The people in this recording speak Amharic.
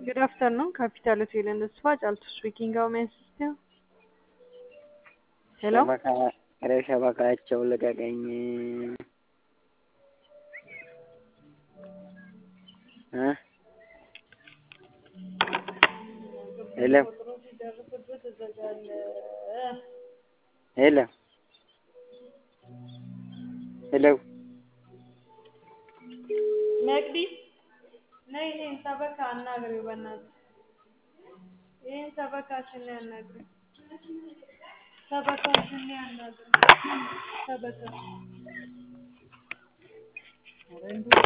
Good afternoon, Capital Hotel and Spa. Jaltu speaking. How may I assist you? Hello? ሸበካቸው ልቀቀኝ ሄሎ ሄሎ ሄሎ መቅዲ ነይ ይሄን ሰበካ አናግሪው በእናትህ ይሄን ሰበካችን ላይ አናግሪው ሰበካችን ላይ አናግሪው ሰበካ